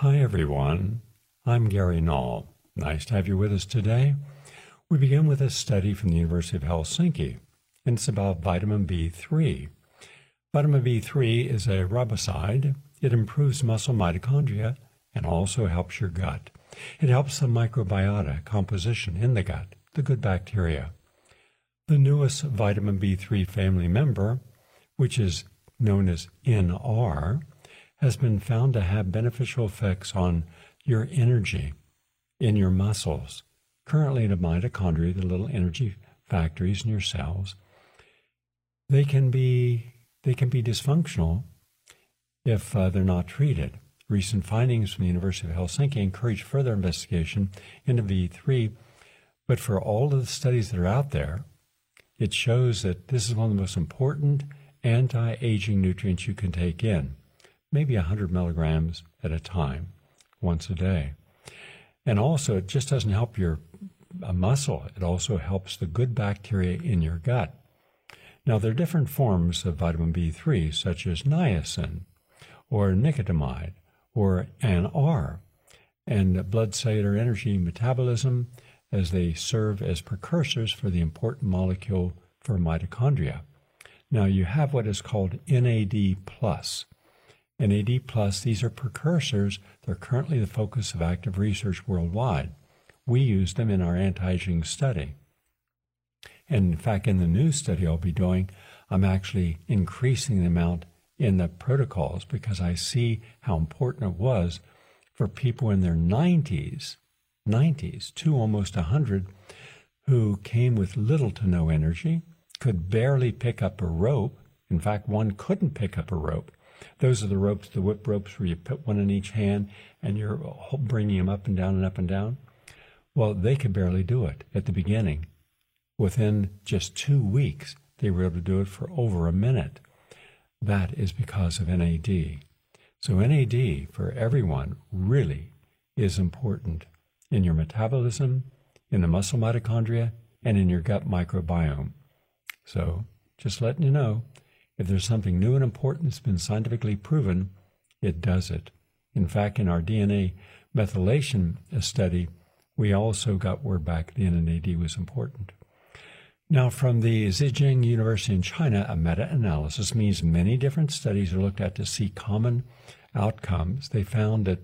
Hi, everyone. I'm Gary Null. Nice to have you with us today. We begin with a study from the University of Helsinki, and it's about vitamin B3. Vitamin B3 is a riboside. It improves muscle mitochondria and also helps your gut. It helps the microbiota composition in the gut, the good bacteria. The newest vitamin B3 family member, which is known as NR, has been found to have beneficial effects on your energy in your muscles. Currently, the mitochondria, the little energy factories in your cells, they can be dysfunctional if they're not treated. Recent findings from the University of Helsinki encourage further investigation into B3, but for all of the studies that are out there, it shows that this is one of the most important anti-aging nutrients you can take in, maybe 100 milligrams at a time, once a day. And also, it just doesn't help your muscle. It also helps the good bacteria in your gut. Now, there are different forms of vitamin B3, such as niacin, or nicotinamide, or NR, and blood cellular energy metabolism, as they serve as precursors for the important molecule for mitochondria. Now, you have what is called NAD+. NAD+, these are precursors. They're currently the focus of active research worldwide. We use them in our anti-aging study. And in fact, in the new study I'll be doing, I'm actually increasing the amount in the protocols because I see how important it was for people in their 90s to almost 100, who came with little to no energy, could barely pick up a rope. In fact, one couldn't pick up a rope. Those are the ropes, the whip ropes, where you put one in each hand and you're bringing them up and down and up and down. Well, they could barely do it at the beginning. Within just 2 weeks, they were able to do it for over a minute. That is because of NAD. So NAD, for everyone, really is important in your metabolism, in the muscle mitochondria, and in your gut microbiome. So just letting you know, if there's something new and important that's been scientifically proven, it does it. In fact, in our DNA methylation study, we also got word back the NAD was important. Now, from the Zhejiang University in China, a meta-analysis means many different studies are looked at to see common outcomes. They found that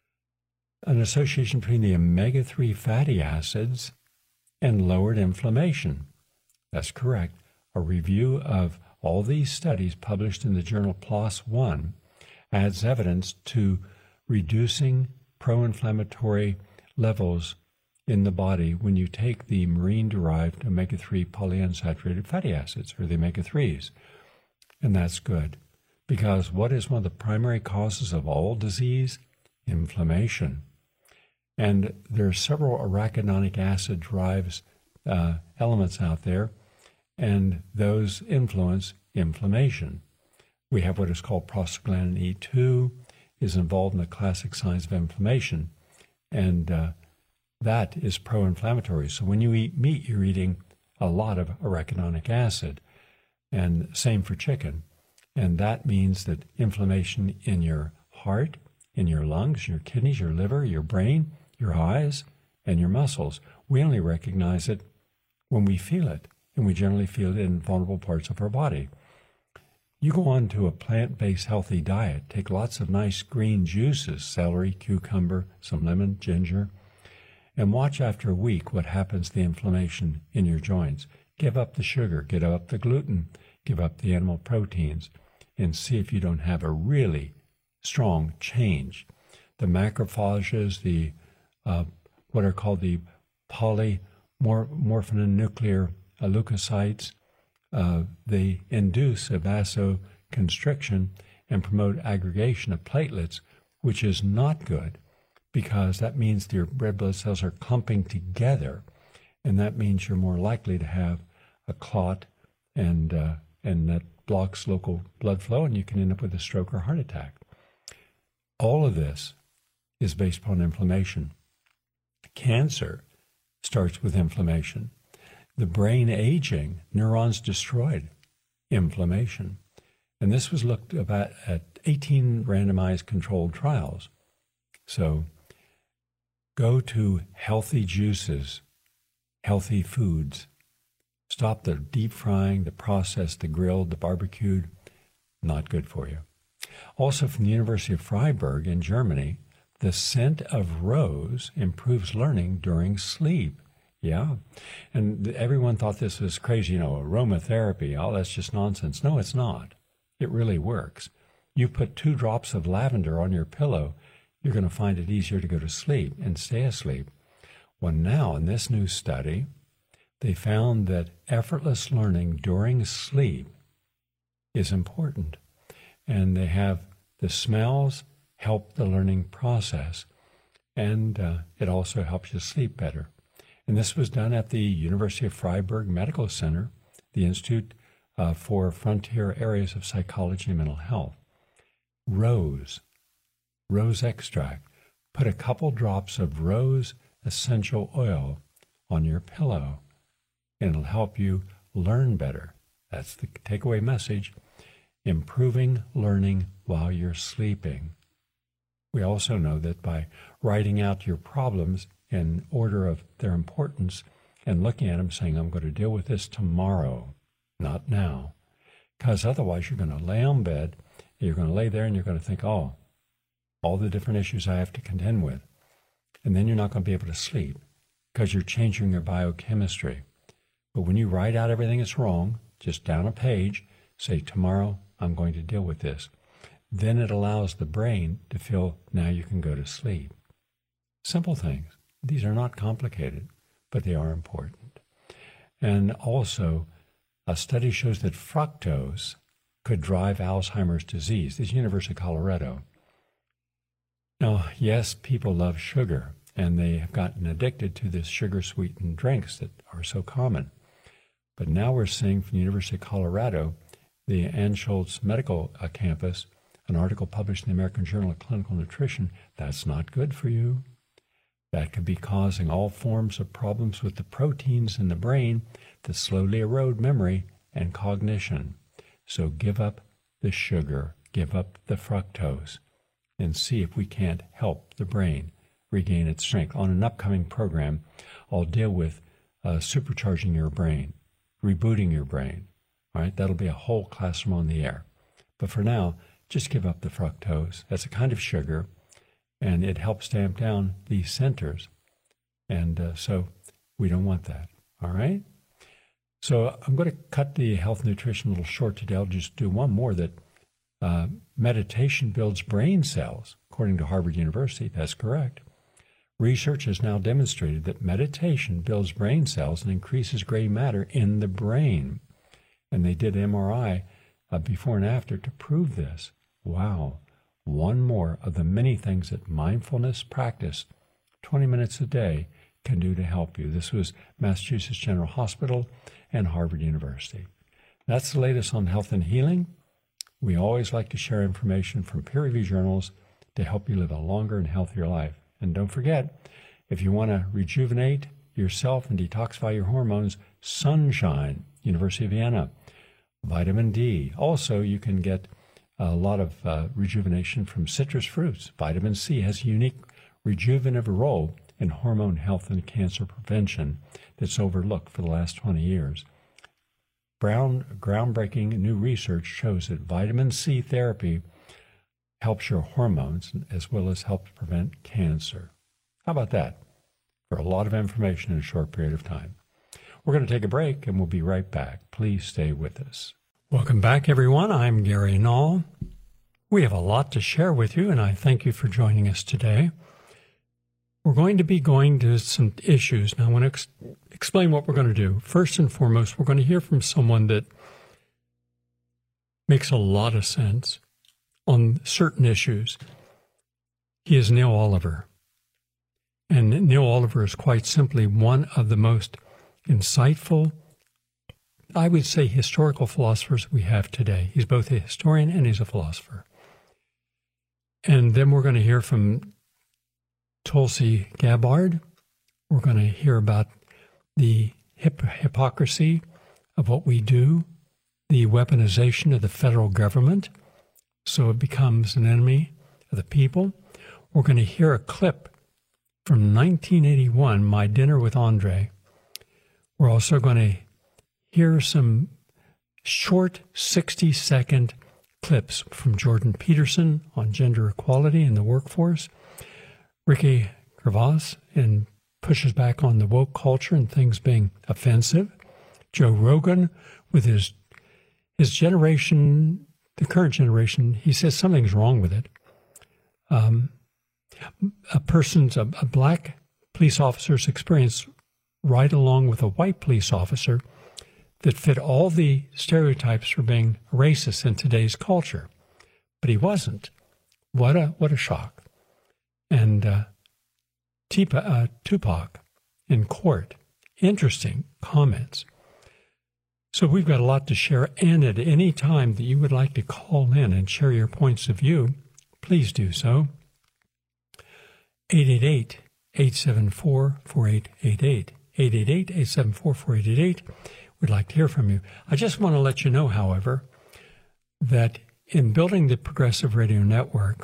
an association between the omega-3 fatty acids and lowered inflammation. That's correct. A review of all these studies published in the journal PLOS One adds evidence to reducing pro-inflammatory levels in the body when you take the marine-derived omega-3 polyunsaturated fatty acids, or the omega-3s. And that's good, because what is one of the primary causes of all disease? Inflammation. And there are several arachidonic acid drives elements out there, and those influence inflammation. We have what is called prostaglandin E2, is involved in the classic signs of inflammation, and that is pro-inflammatory. So when you eat meat, you're eating a lot of arachidonic acid, and same for chicken. And that means that inflammation in your heart, in your lungs, your kidneys, your liver, your brain, your eyes, and your muscles. We only recognize it when we feel it, and we generally feel it in vulnerable parts of our body. You go on to a plant-based healthy diet, take lots of nice green juices, celery, cucumber, some lemon, ginger, and watch after a week what happens to the inflammation in your joints. Give up the sugar, give up the gluten, give up the animal proteins, and see if you don't have a really strong change. The macrophages, the what are called the polymorphonuclear leukocytes, they induce a vasoconstriction and promote aggregation of platelets, which is not good, because that means your red blood cells are clumping together, and that means you're more likely to have a clot, and that blocks local blood flow, and you can end up with a stroke or heart attack. All of this is based upon inflammation. Cancer starts with inflammation. The brain aging, neurons destroyed, inflammation. And this was looked at 18 randomized controlled trials. So go to healthy juices, healthy foods. Stop the deep frying, the processed, the grilled, the barbecued. Not good for you. Also from the University of Freiburg in Germany, the scent of rose improves learning during sleep. Yeah. And everyone thought this was crazy, aromatherapy. Oh, that's just nonsense. No, it's not. It really works. You put 2 drops of lavender on your pillow, you're going to find it easier to go to sleep and stay asleep. Well, now in this new study, they found that effortless learning during sleep is important. And they have the smells help the learning process, and it also helps you sleep better. And this was done at the University of Freiburg Medical Center, the Institute for Frontier Areas of Psychology and Mental Health. Rose extract. Put a couple drops of rose essential oil on your pillow, and it'll help you learn better. That's the takeaway message. Improving learning while you're sleeping. We also know that by writing out your problems in order of their importance and looking at them saying, I'm going to deal with this tomorrow, not now. Because otherwise you're going to lay on bed, you're going to lay there and you're going to think, all the different issues I have to contend with. And then you're not going to be able to sleep because you're changing your biochemistry. But when you write out everything that's wrong, just down a page, say, tomorrow I'm going to deal with this. Then it allows the brain to feel now you can go to sleep. Simple things. These are not complicated, but they are important. And also, a study shows that fructose could drive Alzheimer's disease. This is University of Colorado. Now, yes, people love sugar, and they have gotten addicted to this sugar-sweetened drinks that are so common. But now we're seeing from the University of Colorado, the Ann Schultz Medical Campus, an article published in the American Journal of Clinical Nutrition, that's not good for you. That could be causing all forms of problems with the proteins in the brain that slowly erode memory and cognition. So give up the sugar, give up the fructose, and see if we can't help the brain regain its strength. On an upcoming program, I'll deal with supercharging your brain, rebooting your brain. All right, that'll be a whole classroom on the air. But for now, just give up the fructose. That's a kind of sugar, and it helps damp down these centers. And so we don't want that. All right? So I'm going to cut the health nutrition a little short today. I'll just do one more that meditation builds brain cells, according to Harvard University. That's correct. Research has now demonstrated that meditation builds brain cells and increases gray matter in the brain. And they did MRI before and after to prove this. Wow. One more of the many things that mindfulness practice, 20 minutes a day, can do to help you. This was Massachusetts General Hospital and Harvard University. That's the latest on health and healing. We always like to share information from peer-reviewed journals to help you live a longer and healthier life. And don't forget, if you want to rejuvenate yourself and detoxify your hormones, Sunshine, University of Vienna, vitamin D. Also, you can get a lot of rejuvenation from citrus fruits. Vitamin C has a unique rejuvenative role in hormone health and cancer prevention that's overlooked for the last 20 years. Groundbreaking new research shows that vitamin C therapy helps your hormones as well as helps prevent cancer. How about that? For a lot of information in a short period of time. We're going to take a break and we'll be right back. Please stay with us. Welcome back, everyone. I'm Gary Null. We have a lot to share with you, and I thank you for joining us today. We're going to be going to some issues. Now, I want to explain what we're going to do. First and foremost, we're going to hear from someone that makes a lot of sense on certain issues. He is Neil Oliver. And Neil Oliver is quite simply one of the most insightful, I would say, historical philosophers we have today. He's both a historian and he's a philosopher. And then we're going to hear from Tulsi Gabbard. We're going to hear about the hypocrisy of what we do, the weaponization of the federal government, so it becomes an enemy of the people. we're going to hear a clip from 1981, My Dinner with Andre. We're also going to hear some short 60-second clips from Jordan Peterson on gender equality in the workforce, Ricky Gervais and pushes back on the woke culture and things being offensive, Joe Rogan with his generation, the current generation, he says something's wrong with it. A black police officer's experience right along with a white police officer that fit all the stereotypes for being racist in today's culture. But he wasn't. What a shock. And Tupac in court. Interesting comments. So we've got a lot to share, and at any time that you would like to call in and share your points of view, please do so. 888-874-4888. 888-874-4888. We'd like to hear from you. I just want to let you know, however, that in building the Progressive Radio Network,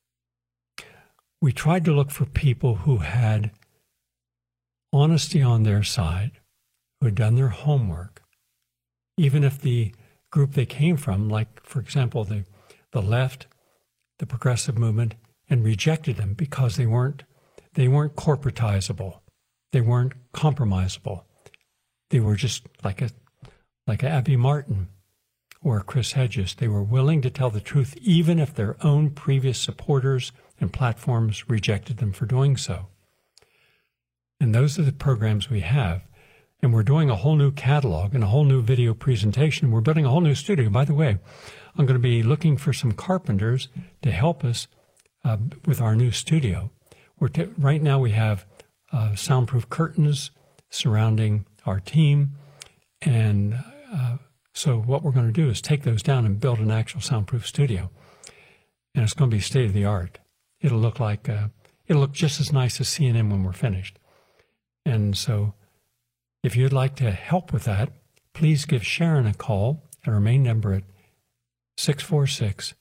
we tried to look for people who had honesty on their side, who had done their homework, even if the group they came from, like, for example, the left, the progressive movement, and rejected them because they weren't corporatizable. They weren't compromisable. They were just like Abby Martin or Chris Hedges. They were willing to tell the truth even if their own previous supporters and platforms rejected them for doing so. And those are the programs we have. And we're doing a whole new catalog and a whole new video presentation. We're building a whole new studio. By the way, I'm going to be looking for some carpenters to help us with our new studio. Right now we have soundproof curtains surrounding our team. And so what we're going to do is take those down and build an actual soundproof studio. And it's going to be state-of-the-art. It'll look just as nice as CNN when we're finished. And so if you'd like to help with that, please give Sharon a call at our main number at 646-926-5422,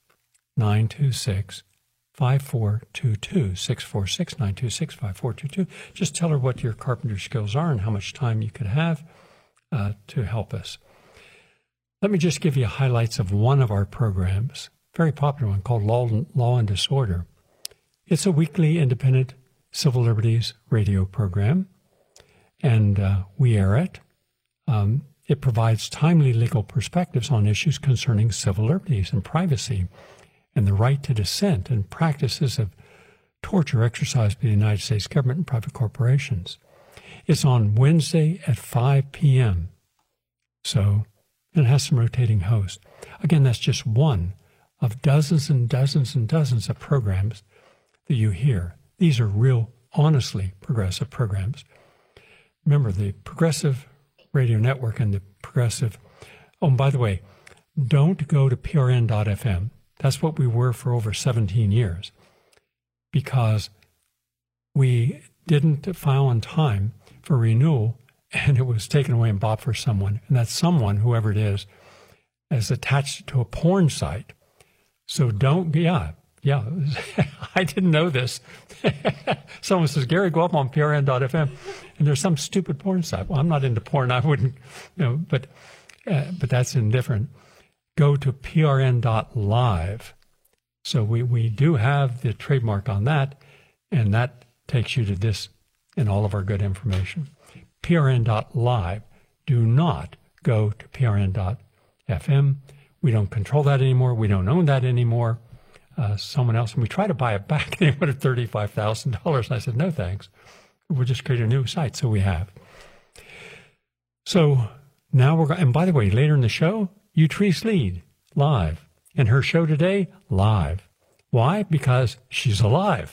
646-926-5422. Just tell her what your carpenter skills are and how much time you could have to help us. Let me just give you highlights of one of our programs, very popular one called Law and Disorder. It's a weekly independent civil liberties radio program, and we air it. It provides timely legal perspectives on issues concerning civil liberties and privacy and the right to dissent and practices of torture exercised by the United States government and private corporations. It's on Wednesday at 5 p.m. So it has some rotating hosts. Again, that's just one of dozens and dozens and dozens of programs that you hear. These are real, honestly progressive programs. Remember, the Progressive Radio Network and the Progressive... Oh, and by the way, don't go to prn.fm. That's what we were for over 17 years because we didn't file on time for renewal and it was taken away and bought for someone. And that someone, whoever it is attached to a porn site. So don't... Yeah, I didn't know this. Someone says, Gary, go up on prn.fm, and there's some stupid porn site. Well, I'm not into porn. I wouldn't, but that's indifferent. Go to prn.live. So we do have the trademark on that, and that takes you to this and all of our good information. prn.live. Do not go to prn.fm. We don't control that anymore. We don't own that anymore. Someone else, and we tried to buy it back. They wanted $35,000. And I said, no, thanks. We'll just create a new site. So we have. So now we're going, and by the way, later in the show, Utrice Lead, live. And her show today, live. Why? Because she's alive.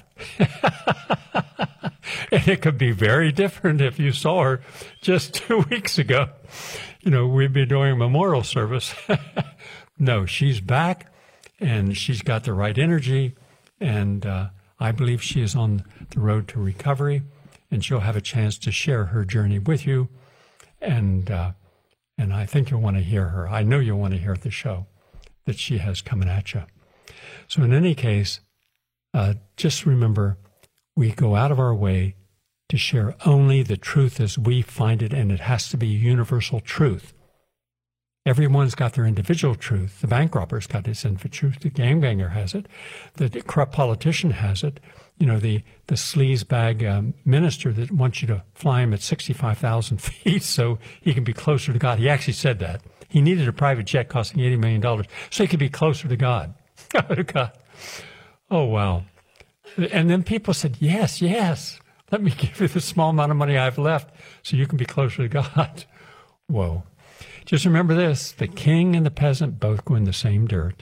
And it could be very different if you saw her just 2 weeks ago. We'd be doing a memorial service. No, she's back. And she's got the right energy, and I believe she is on the road to recovery, and she'll have a chance to share her journey with you, and I think you'll want to hear her. I know you'll want to hear the show that she has coming at you. So in any case, just remember, we go out of our way to share only the truth as we find it, and it has to be universal truth. Everyone's got their individual truth. The bank robber's got his individual truth. The gangbanger has it. The corrupt politician has it. You know, the sleazebag minister that wants you to fly him at 65,000 feet so he can be closer to God. He actually said that. He needed a private jet costing $80 million so he could be closer to God. God. Oh, wow. And then people said, yes, let me give you the small amount of money I have left so you can be closer to God. Whoa. Just remember this, the king and the peasant both go in the same dirt,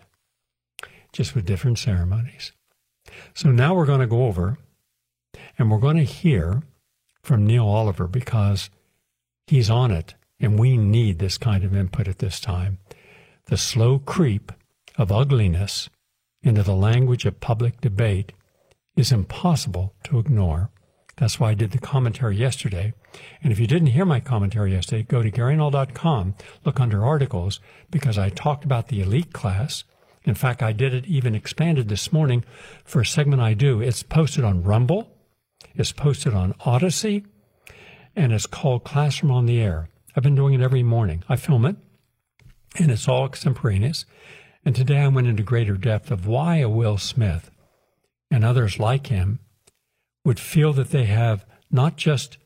just with different ceremonies. So now we're going to go over and we're going to hear from Neil Oliver because he's on it and we need this kind of input at this time. The slow creep of ugliness into the language of public debate is impossible to ignore. That's why I did the commentary yesterday. And if you didn't hear my commentary yesterday, go to GaryNull.com, look under articles, because I talked about the elite class. In fact, I did it even expanded this morning for a segment I do. It's posted on Rumble, it's posted on Odyssey, and it's called Classroom on the Air. I've been doing it every morning. I film it, and it's all extemporaneous. And today I went into greater depth of why a Will Smith and others like him would feel that they have not just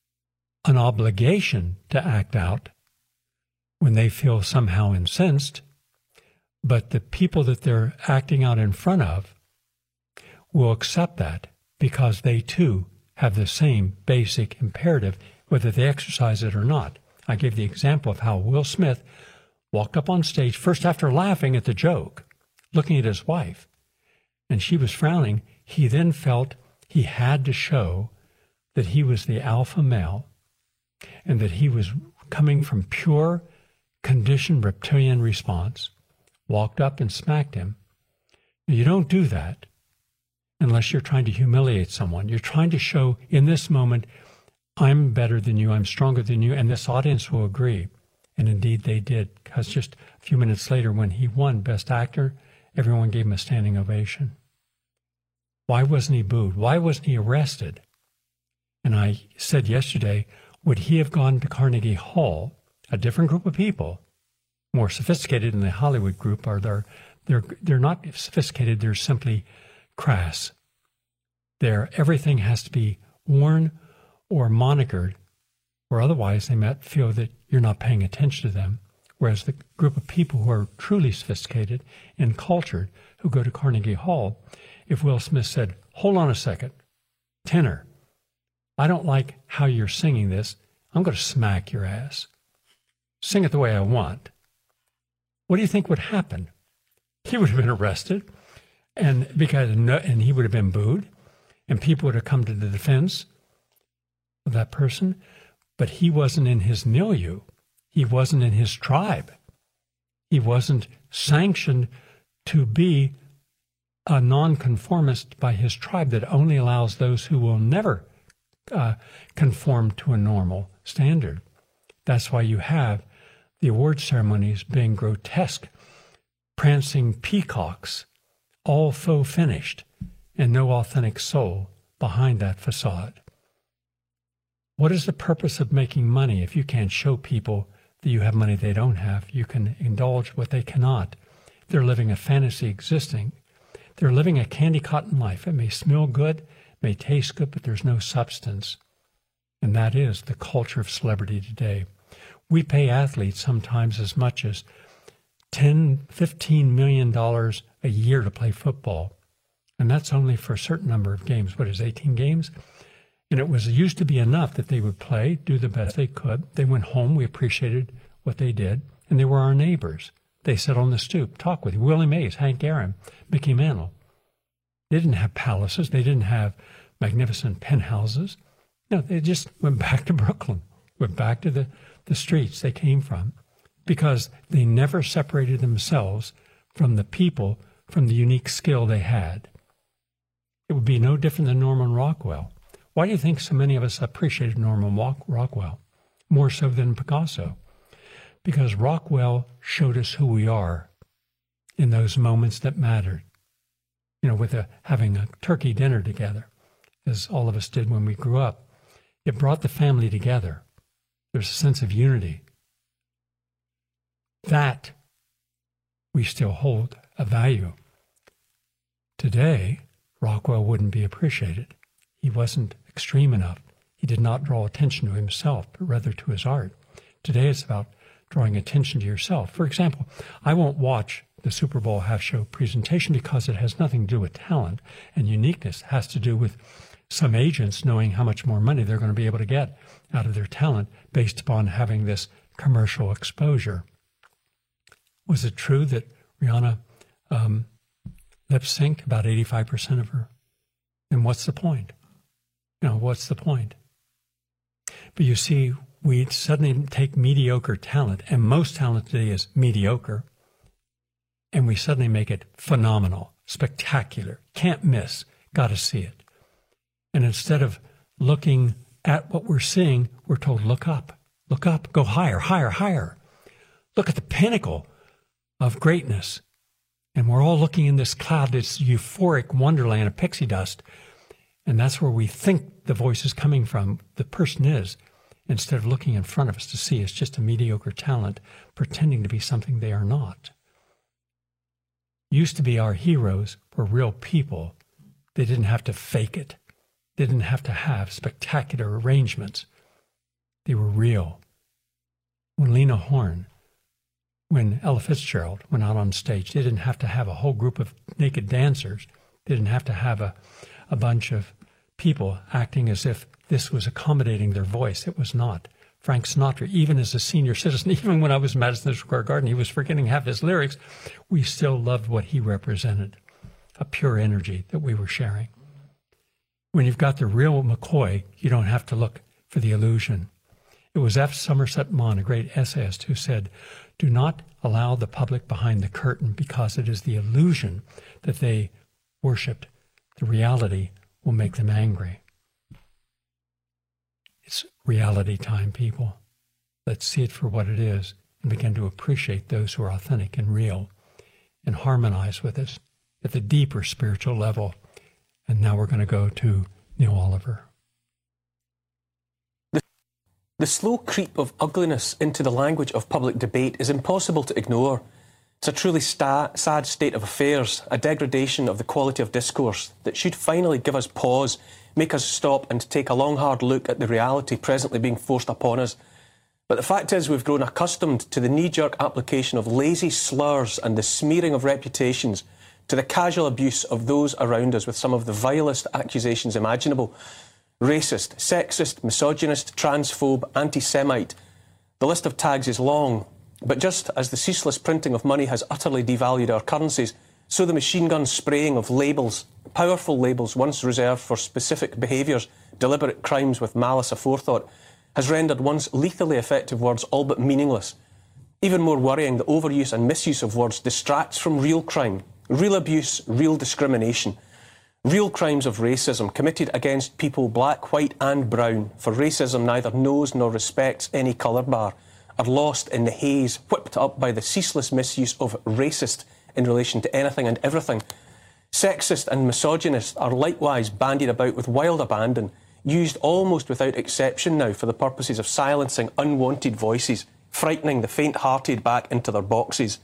an obligation to act out when they feel somehow incensed, but the people that they're acting out in front of will accept that because they too have the same basic imperative, whether they exercise it or not. I gave the example of how Will Smith walked up on stage, first after laughing at the joke, looking at his wife, and she was frowning. He then felt he had to show that he was the alpha male and that he was coming from pure, conditioned reptilian response, walked up and smacked him. Now, you don't do that unless you're trying to humiliate someone. You're trying to show, in this moment, I'm better than you, I'm stronger than you, and this audience will agree. And indeed they did, because just a few minutes later when he won Best Actor, everyone gave him a standing ovation. Why wasn't he booed? Why wasn't he arrested? And I said yesterday, would he have gone to Carnegie Hall, a different group of people, more sophisticated than the Hollywood group, or they're not sophisticated, they're simply crass. Everything has to be worn or monikered, or otherwise they might feel that you're not paying attention to them. Whereas the group of people who are truly sophisticated and cultured who go to Carnegie Hall, if Will Smith said, hold on a second, tenor, I don't like how you're singing this, I'm going to smack your ass. Sing it the way I want. What do you think would happen? He would have been arrested, and he would have been booed, and people would have come to the defense of that person, but he wasn't in his milieu. He wasn't in his tribe. He wasn't sanctioned to be a nonconformist by his tribe that only allows those who will never conform to a normal standard. That's why you have the award ceremonies being grotesque, prancing peacocks, all faux finished, and no authentic soul behind that facade. What is the purpose of making money if you can't show people that you have money they don't have? You can indulge what they cannot. They're living a fantasy existing. They're living a candy cotton life. It may smell good, may taste good, but there's no substance. And that is the culture of celebrity today. We pay athletes sometimes as much as $10, $15 million a year to play football. And that's only for a certain number of games. What is 18 games? And it used to be enough that they would play, do the best they could. They went home. We appreciated what they did. And they were our neighbors. They sat on the stoop, talk with you. Willie Mays, Hank Aaron, Mickey Mantle. They didn't have palaces. They didn't have magnificent penthouses. No, they just went back to Brooklyn, went back to the streets they came from, because they never separated themselves from the people, from the unique skill they had. It would be no different than Norman Rockwell. Why do you think so many of us appreciated Norman Rockwell, more so than Picasso? Because Rockwell showed us who we are in those moments that mattered. with having a turkey dinner together, as all of us did when we grew up. It brought the family together. There's a sense of unity. That we still hold a value. Today, Rockwell wouldn't be appreciated. He wasn't extreme enough. He did not draw attention to himself, but rather to his art. Today it's about drawing attention to yourself. For example, I won't watch the Super Bowl half-show presentation because it has nothing to do with talent and uniqueness. It has to do with some agents knowing how much more money they're going to be able to get out of their talent based upon having this commercial exposure. Was it true that Rihanna lip-synced about 85% of her? Then what's the point? What's the point? But you see, we suddenly take mediocre talent, and most talent today is mediocre, and we suddenly make it phenomenal, spectacular, can't miss, got to see it. And instead of looking at what we're seeing, we're told, look up, go higher, higher, higher. Look at the pinnacle of greatness. And we're all looking in this cloud, this euphoric wonderland of pixie dust. And that's where we think the voice is coming from. The person is, instead of looking in front of us to see it's just a mediocre talent pretending to be something they are not. Used to be our heroes were real people. They didn't have to fake it. They didn't have to have spectacular arrangements. They were real. When Lena Horne, when Ella Fitzgerald went out on stage, they didn't have to have a whole group of naked dancers. They didn't have to have a bunch of people acting as if this was accommodating their voice. It was not. Frank Sinatra, even as a senior citizen, even when I was in Madison Square Garden, he was forgetting half his lyrics. We still loved what he represented, a pure energy that we were sharing. When you've got the real McCoy, you don't have to look for the illusion. It was F. Somerset Maugham, a great essayist, who said, do not allow the public behind the curtain because it is the illusion that they worshipped. The reality will make them angry. It's reality time, people. Let's see it for what it is and begin to appreciate those who are authentic and real and harmonize with us at the deeper spiritual level. And now we're going to go to Neil Oliver. The slow creep of ugliness into the language of public debate is impossible to ignore. It's a truly sad state of affairs, a degradation of the quality of discourse that should finally give us pause, make us stop and take a long, hard look at the reality presently being forced upon us. But the fact is, we've grown accustomed to the knee-jerk application of lazy slurs and the smearing of reputations, to the casual abuse of those around us with some of the vilest accusations imaginable. Racist, sexist, misogynist, transphobe, anti-Semite. The list of tags is long, but just as the ceaseless printing of money has utterly devalued our currencies, so the machine gun spraying of labels, powerful labels once reserved for specific behaviours, deliberate crimes with malice aforethought, has rendered once lethally effective words all but meaningless. Even more worrying, the overuse and misuse of words distracts from real crime, real abuse, real discrimination. Real crimes of racism committed against people black, white and brown, for racism neither knows nor respects any colour bar, are lost in the haze whipped up by the ceaseless misuse of racist in relation to anything and everything. Sexist and misogynist are likewise bandied about with wild abandon, used almost without exception now for the purposes of silencing unwanted voices, frightening the faint-hearted back into their boxes.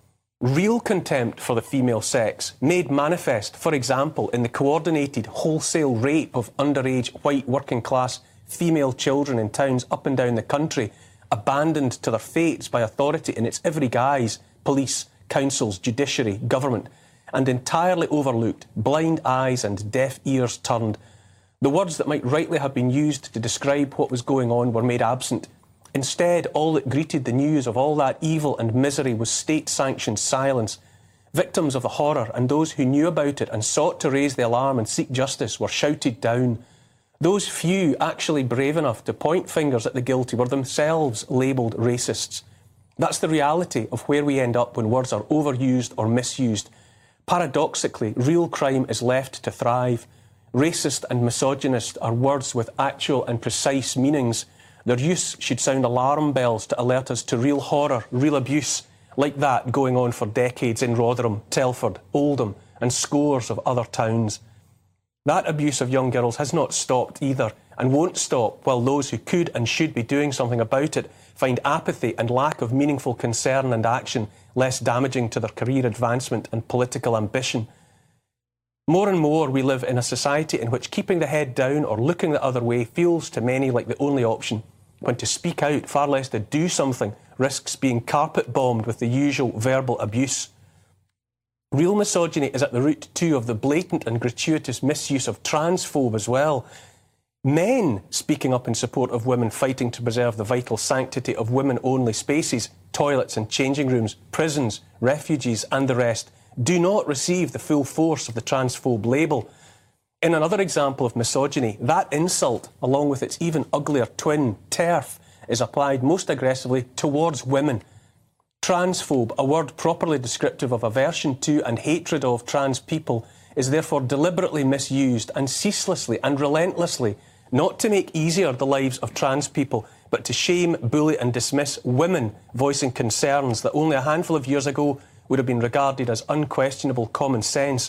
Real contempt for the female sex, made manifest, for example, in the coordinated wholesale rape of underage white working-class female children in towns up and down the country, abandoned to their fates by authority in its every guise, police, councils, judiciary, government, and entirely overlooked, blind eyes and deaf ears turned. The words that might rightly have been used to describe what was going on were made absent. Instead, all that greeted the news of all that evil and misery was state-sanctioned silence. Victims of the horror and those who knew about it and sought to raise the alarm and seek justice were shouted down. Those few actually brave enough to point fingers at the guilty were themselves labelled racists. That's the reality of where we end up when words are overused or misused. Paradoxically, real crime is left to thrive. Racist and misogynist are words with actual and precise meanings. Their use should sound alarm bells to alert us to real horror, real abuse, like that going on for decades in Rotherham, Telford, Oldham, and scores of other towns. That abuse of young girls has not stopped either, and won't stop while those who could and should be doing something about it find apathy and lack of meaningful concern and action less damaging to their career advancement and political ambition. More and more we live in a society in which keeping the head down or looking the other way feels to many like the only option, when to speak out, far less to do something, risks being carpet-bombed with the usual verbal abuse. Real misogyny is at the root, too, of the blatant and gratuitous misuse of transphobe as well. Men speaking up in support of women fighting to preserve the vital sanctity of women-only spaces, toilets and changing rooms, prisons, refugees and the rest, do not receive the full force of the transphobe label. In another example of misogyny, that insult, along with its even uglier twin, TERF, is applied most aggressively towards women. Transphobe, a word properly descriptive of aversion to and hatred of trans people, is therefore deliberately misused and ceaselessly and relentlessly, not to make easier the lives of trans people, but to shame, bully and dismiss women voicing concerns that only a handful of years ago would have been regarded as unquestionable common sense.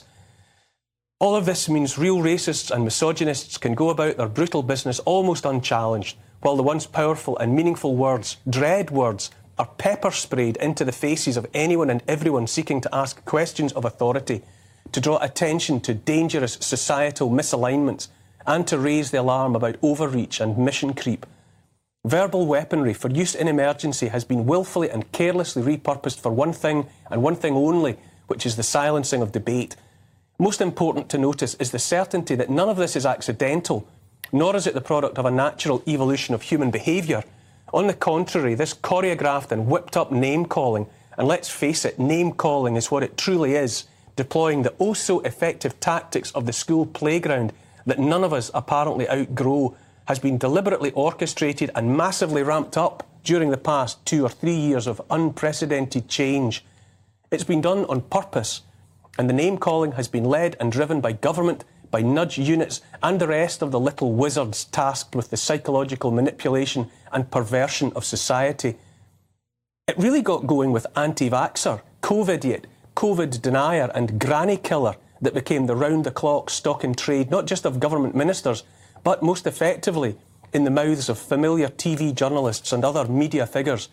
All of this means real racists and misogynists can go about their brutal business almost unchallenged, while the once powerful and meaningful words, dread words, are pepper sprayed into the faces of anyone and everyone seeking to ask questions of authority, to draw attention to dangerous societal misalignments, and to raise the alarm about overreach and mission creep. Verbal weaponry for use in emergency has been willfully and carelessly repurposed for one thing and one thing only, which is the silencing of debate. Most important to notice is the certainty that none of this is accidental, nor is it the product of a natural evolution of human behaviour. On the contrary, this choreographed and whipped-up name-calling, and let's face it, name-calling is what it truly is, deploying the oh-so-effective tactics of the school playground that none of us apparently outgrow, has been deliberately orchestrated and massively ramped up during the past 2 or 3 years of unprecedented change. It's been done on purpose, and the name-calling has been led and driven by government, by nudge units and the rest of the little wizards tasked with the psychological manipulation and perversion of society. It really got going with anti-vaxxer, COVID-idiot, COVID denier and granny killer that became the round-the-clock stock in trade not just of government ministers, but most effectively in the mouths of familiar TV journalists and other media figures.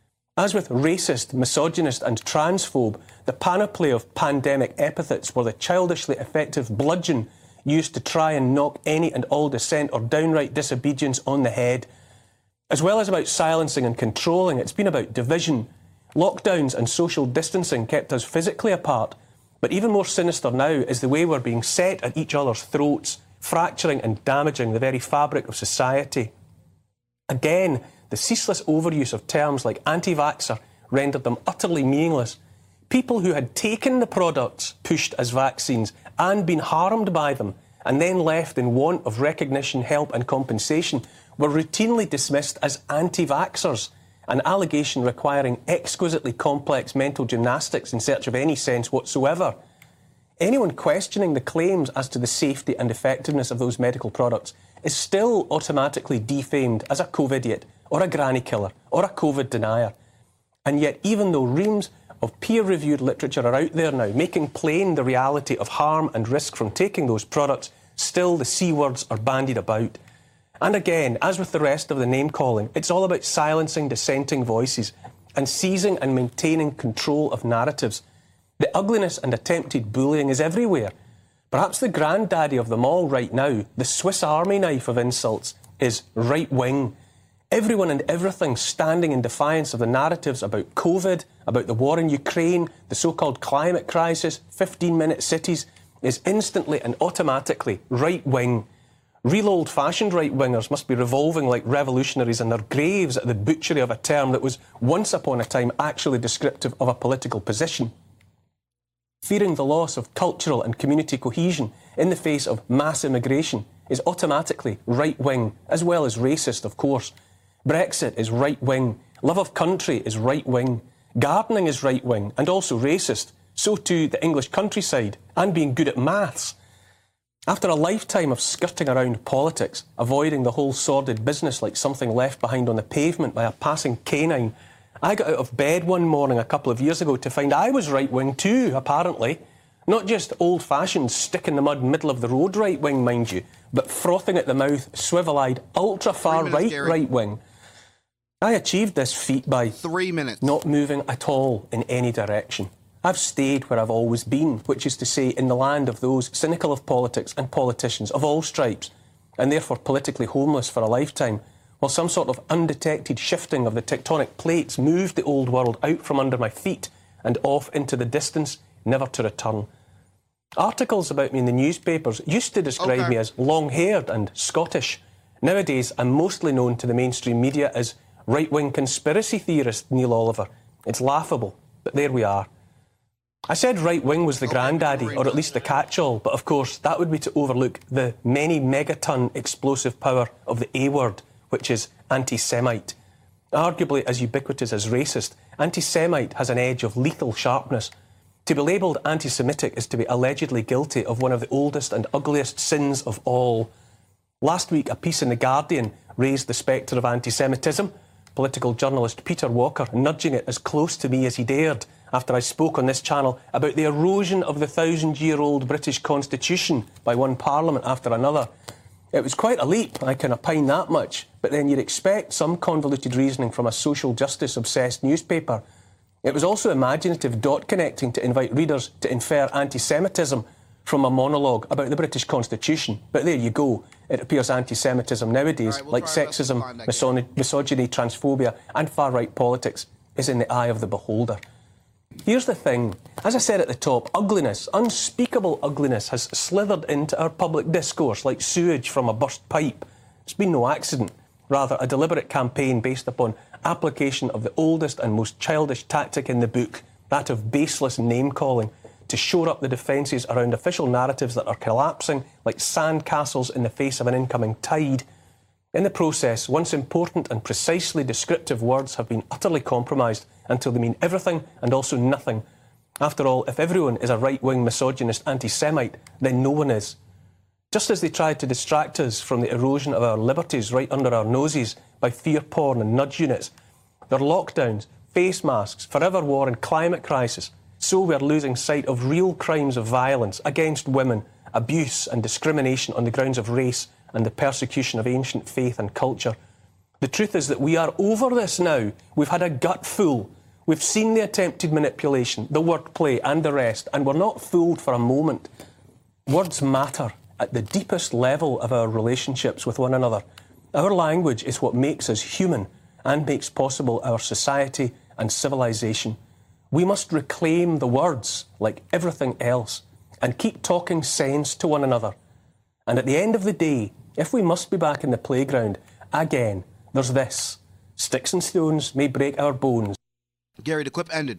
As with racist, misogynist and transphobe, the panoply of pandemic epithets were the childishly effective bludgeon used to try and knock any and all dissent or downright disobedience on the head. As well as about silencing and controlling, it's been about division. Lockdowns and social distancing kept us physically apart, but even more sinister now is the way we're being set at each other's throats, fracturing and damaging the very fabric of society. Again, the ceaseless overuse of terms like anti-vaxxer rendered them utterly meaningless. People who had taken the products pushed as vaccines and been harmed by them, and then left in want of recognition, help and compensation, were routinely dismissed as anti-vaxxers, an allegation requiring exquisitely complex mental gymnastics in search of any sense whatsoever. Anyone questioning the claims as to the safety and effectiveness of those medical products is still automatically defamed as a COVID-idiot, or a granny killer, or a COVID denier. And yet, even though reams of peer-reviewed literature are out there now making plain the reality of harm and risk from taking those products, still the C words are bandied about. And again, as with the rest of the name-calling, it's all about silencing dissenting voices and seizing and maintaining control of narratives. The ugliness and attempted bullying is everywhere. Perhaps the granddaddy of them all right now, the Swiss Army knife of insults, is right-wing. Everyone and everything standing in defiance of the narratives about COVID, about the war in Ukraine, the so-called climate crisis, 15-minute cities, is instantly and automatically right-wing. Real old-fashioned right-wingers must be revolving like revolutionaries in their graves at the butchery of a term that was once upon a time actually descriptive of a political position. Fearing the loss of cultural and community cohesion in the face of mass immigration is automatically right-wing, as well as racist, of course. Brexit is right-wing. Love of country is right-wing. Gardening is right-wing and also racist. So too the English countryside and being good at maths. After a lifetime of skirting around politics, avoiding the whole sordid business like something left behind on the pavement by a passing canine, I got out of bed one morning a couple of years ago to find I was right-wing too, apparently. Not just old-fashioned, stick-in-the-mud, middle-of-the-road right-wing, mind you, but frothing at the mouth, swivel-eyed, ultra-far-right right-wing. I achieved this feat by 3 minutes. Not moving at all in any direction. I've stayed where I've always been, which is to say in the land of those cynical of politics and politicians of all stripes, and therefore politically homeless for a lifetime, while some sort of undetected shifting of the tectonic plates moved the old world out from under my feet and off into the distance, never to return. Articles about me in the newspapers used to describe me as long-haired and Scottish. Nowadays, I'm mostly known to the mainstream media as right-wing conspiracy theorist Neil Oliver. It's laughable, but there we are. I said right-wing was the granddaddy, or at least the catch-all, but of course that would be to overlook the many megaton explosive power of the A word, which is anti-Semite. Arguably as ubiquitous as racist, anti-Semite has an edge of lethal sharpness. To be labelled anti-Semitic is to be allegedly guilty of one of the oldest and ugliest sins of all. Last week, a piece in The Guardian raised the spectre of anti-Semitism, political journalist Peter Walker nudging it as close to me as he dared after I spoke on this channel about the erosion of the 1,000-year-old British Constitution by one parliament after another. It was quite a leap, I can opine that much, but then you'd expect some convoluted reasoning from a social justice-obsessed newspaper. It was also imaginative dot-connecting to invite readers to infer anti-Semitism from a monologue about the British Constitution. But there you go. It appears anti-Semitism nowadays, like sexism, misogyny, transphobia and far-right politics, is in the eye of the beholder. Here's the thing. As I said at the top, ugliness, unspeakable ugliness, has slithered into our public discourse like sewage from a burst pipe. It's been no accident. Rather, a deliberate campaign based upon application of the oldest and most childish tactic in the book, that of baseless name-calling, to shore up the defences around official narratives that are collapsing like sandcastles in the face of an incoming tide. In the process, once important and precisely descriptive words have been utterly compromised until they mean everything and also nothing. After all, if everyone is a right-wing misogynist anti-Semite, then no one is. Just as they tried to distract us from the erosion of our liberties right under our noses by fear porn and nudge units, their lockdowns, face masks, forever war and climate crisis, so we are losing sight of real crimes of violence against women, abuse and discrimination on the grounds of race and the persecution of ancient faith and culture. The truth is that we are over this now. We've had a gutful. We've seen the attempted manipulation, the wordplay and the rest, and we're not fooled for a moment. Words matter at the deepest level of our relationships with one another. Our language is what makes us human and makes possible our society and civilization. We must reclaim the words, like everything else, and keep talking sense to one another. And at the end of the day, if we must be back in the playground, again, there's this. Sticks and stones may break our bones. Gary, the clip ended.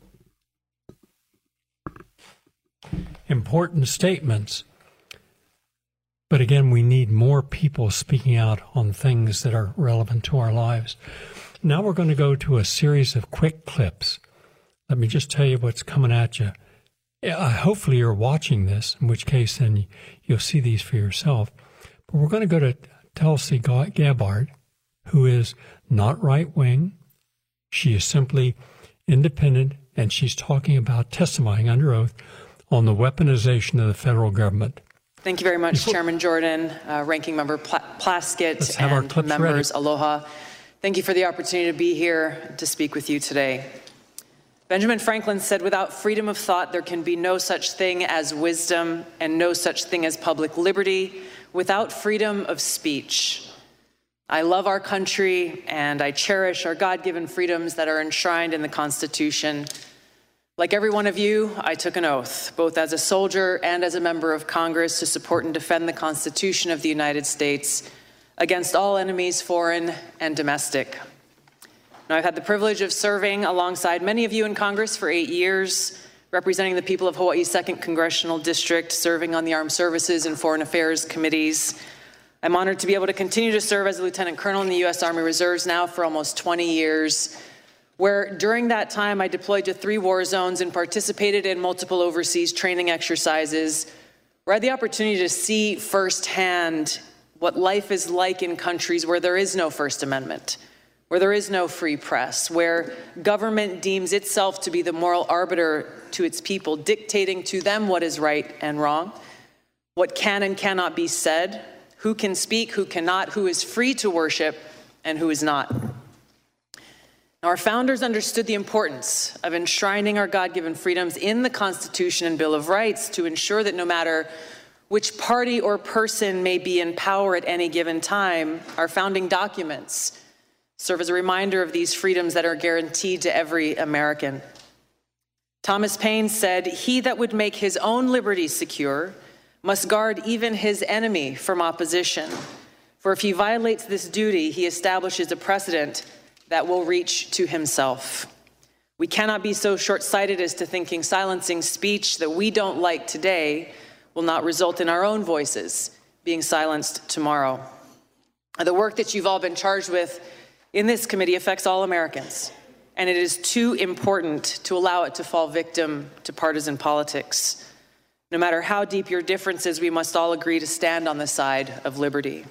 Important statements. But again, we need more people speaking out on things that are relevant to our lives. Now we're going to go to a series of quick clips. Let me just tell you what's coming at you. Hopefully you're watching this, in which case then you'll see these for yourself. But we're going to go to Tulsi Gabbard, who is not right-wing. She is simply independent, and she's talking about testifying under oath on the weaponization of the federal government. Thank you very much, Chairman Jordan, Ranking Member Plaskett, and members, aloha. Thank you for the opportunity to be here to speak with you today. Benjamin Franklin said, without freedom of thought, there can be no such thing as wisdom and no such thing as public liberty without freedom of speech. I love our country and I cherish our God-given freedoms that are enshrined in the Constitution. Like every one of you, I took an oath, both as a soldier and as a member of Congress, to support and defend the Constitution of the United States against all enemies, foreign and domestic. Now, I've had the privilege of serving alongside many of you in Congress for 8 years, representing the people of Hawaii's 2nd Congressional District, serving on the Armed Services and Foreign Affairs Committees. I'm honored to be able to continue to serve as a Lieutenant Colonel in the U.S. Army Reserves now for almost 20 years, where during that time I deployed to 3 war zones and participated in multiple overseas training exercises, where I had the opportunity to see firsthand what life is like in countries where there is no First Amendment, where there is no free press, where government deems itself to be the moral arbiter to its people, dictating to them what is right and wrong, what can and cannot be said, who can speak, who cannot, who is free to worship, and who is not. Now, our founders understood the importance of enshrining our God-given freedoms in the Constitution and Bill of Rights to ensure that no matter which party or person may be in power at any given time, our founding documents serve as a reminder of these freedoms that are guaranteed to every American. Thomas Paine said, "He that would make his own liberty secure must guard even his enemy from opposition. For if he violates this duty, he establishes a precedent that will reach to himself." We cannot be so short-sighted as to thinking silencing speech that we don't like today will not result in our own voices being silenced tomorrow. The work that you've all been charged with in this committee affects all Americans, and it is too important to allow it to fall victim to partisan politics. No matter how deep your differences, we must all agree to stand on the side of liberty.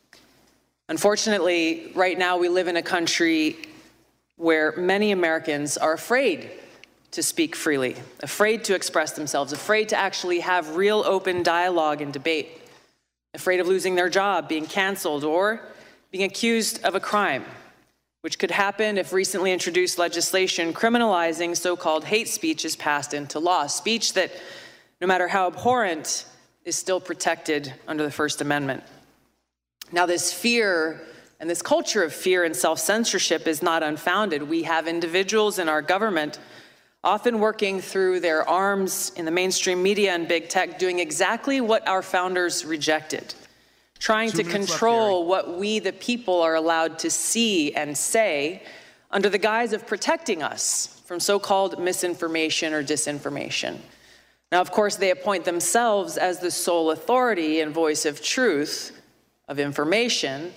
Unfortunately, right now we live in a country where many Americans are afraid to speak freely, afraid to express themselves, afraid to actually have real open dialogue and debate, afraid of losing their job, being canceled, or being accused of a crime, which could happen if recently introduced legislation criminalizing so-called hate speech is passed into law, speech that, no matter how abhorrent, is still protected under the First Amendment. Now, this fear and this culture of fear and self-censorship is not unfounded. We have individuals in our government often working through their arms in the mainstream media and big tech, doing exactly what our founders rejected, trying to control what we, the people, are allowed to see and say under the guise of protecting us from so-called misinformation or disinformation. Now, of course, they appoint themselves as the sole authority and voice of truth, of information,